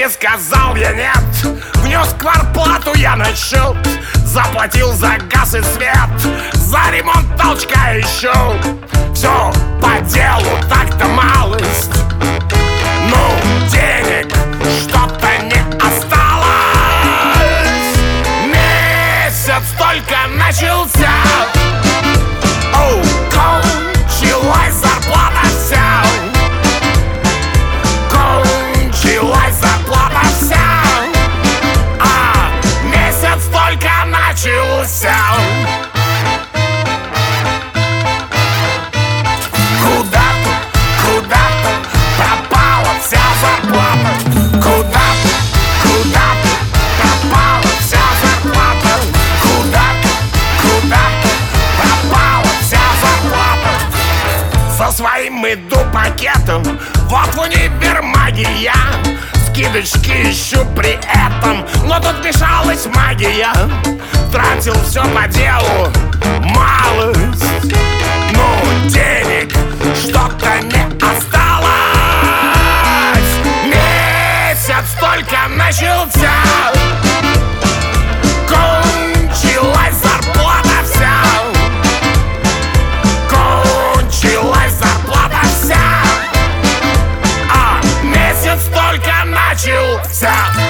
Девушке сказал я нет, внес квартплату я на счет, заплатил за газ и свет, за ремонт толчка еще. Все по делу, так-то малость. Ну, денег что-то не осталось. Месяц только начался. Оу, кончилась зарплата вся. Кончилась зарплата вся. А месяц только начался. Куда-то пропала вся зарплата. Куда-то пропала вся зарплата. Куда-то пропала вся зарплата. За своим иду пакетом, вот в универмаге я. Скидочки ищу при этом, но тут мешалась магия. Тратил все по делу, малость. Ну, денег что-то не осталось. Месяц только начался. Кончилась зарплата вся. Кончилась зарплата вся. А месяц только начался.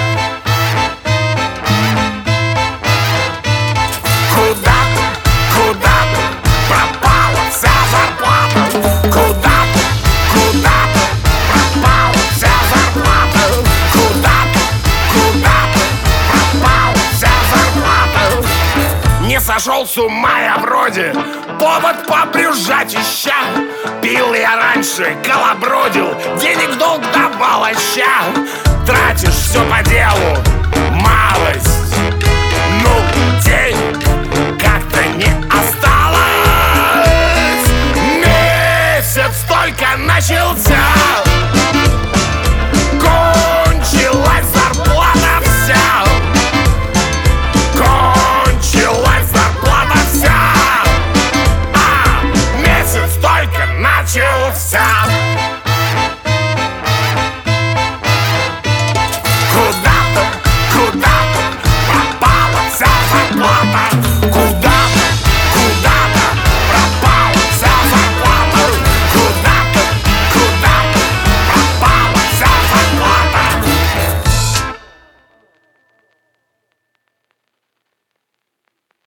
Куда-то пропала вся зарплата. Куда-то пропала вся зарплата. Куда-то пропала вся зарплата. Не сошел с ума я вроде, повод побрюзжать ища. Пил я раньше, колобродил, денег в долг давал, а ща тратишь все по делу, малость.